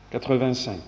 85.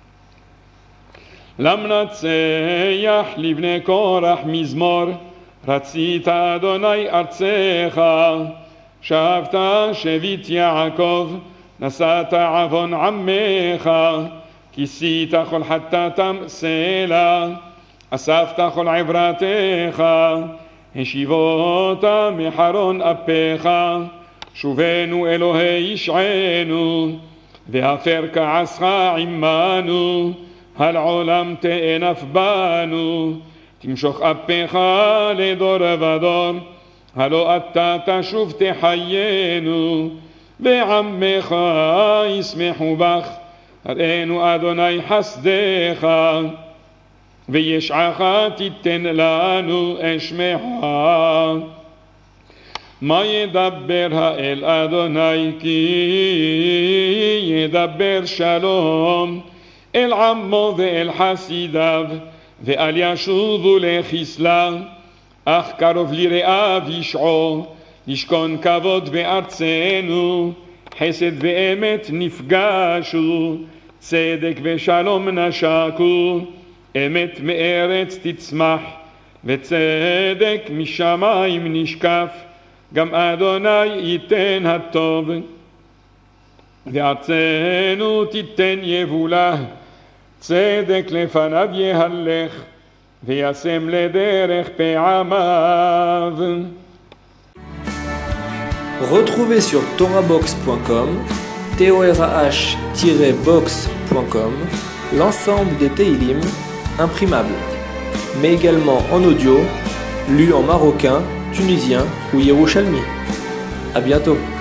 למנצח לבני קורח מזמור, רצית אדוני ארצך, שבת שביט יעקב, נשאת עוון עמך, כיסית כל חטאתם סלע, אספת כל עברתך, השיבות מחרון אפיך, שובנו אלוהי ישענו, והפר כעסך עמנו, הלעולם תאנף בנו, תמשוך אפיך לדור ודור, הלא אתה תשוב תחיינו, ועמך ישמחו בך, הראינו אדוני חסדך, וישעך תיתן לנו אשמך. מה ידבר האל אדוני כי ידבר שלום, אל עמו ואל חסידיו, ואל ישובו לחסלה, אך קרוב לרעיו ישעו, ישכון כבוד בארצנו, חסד ואמת נפגשו, צדק ושלום נשקו, אמת מארץ תצמח, וצדק משמיים נשקף, גם אדוני ייתן הטוב, וארצנו תיתן יבולה, צדק לפניו יהלך, וישם לדרך פעמיו. Retrouvez sur torabox.com, torah-box.com, l'ensemble des Teilim imprimables, mais également en audio, lus en marocain, tunisien ou yerushalmi. À bientôt.